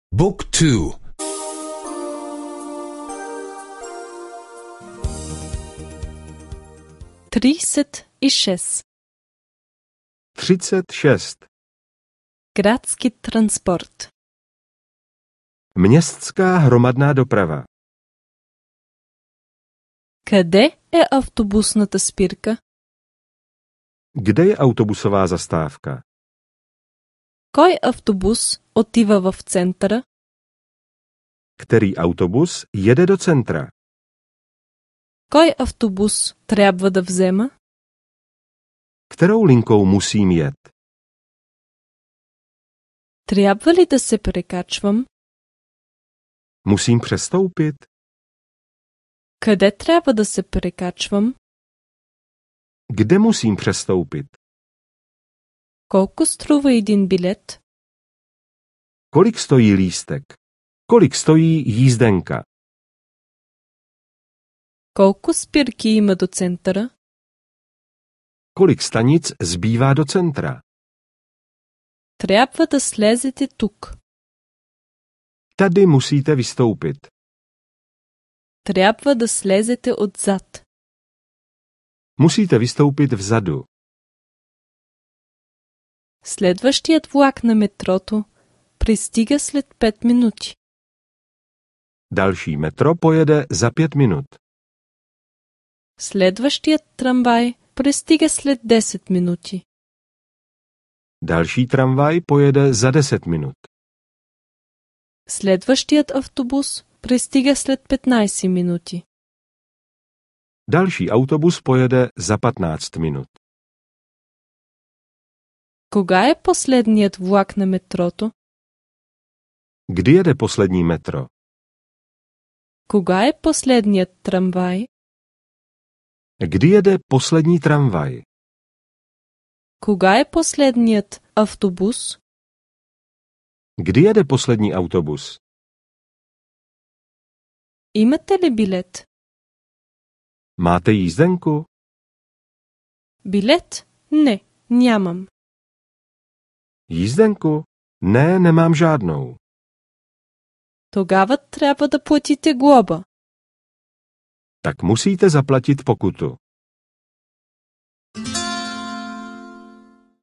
Book 2. 36. 36. Gradski transport. Městská hromadná doprava. Къде е автобусната спирка? Kde je autobusová zastávka? Кой автобус отива в центъра? Který autobus jede do centra? Кой автобус трябва да взема? Kterou linkou musím jet? Трябва ли да се прекачвам? Musím přestoupit? Къде трябва да се прекачвам? Kde musím přestoupit? Колко струва един билет? Kolik stojí lístek? Kolik stojí jízdenka? Колко спирки има до центъра? Kolik stanic zbývá do centra? Трябва да слезете тук. Tady musíte vystoupit. Трябва да слезете отзад. Musíte vystoupit vzadu. Следващият влак на метрото пристига след 5 минути. Další metro pojede za 5 minut. Следващият трамвай пристига след 10 минути. Další tramvaj pojede za 10 minut. Следващият автобус пристига след 15 минути. Další autobus pojede za 15 minut. Кога е последният влак на метрото? Kdy jede poslední metro? Кога е последният трамвай? Kdy jede poslední tramvaj? Кога е последният автобус? Kdy jede poslední autobus? Имате ли билет? Máte jízdenku? Билет? Не, нямам. Jízdenku? Ne, nemám žádnou. Тогава трябва да платите глоба. Tak musíte zaplatit pokutu.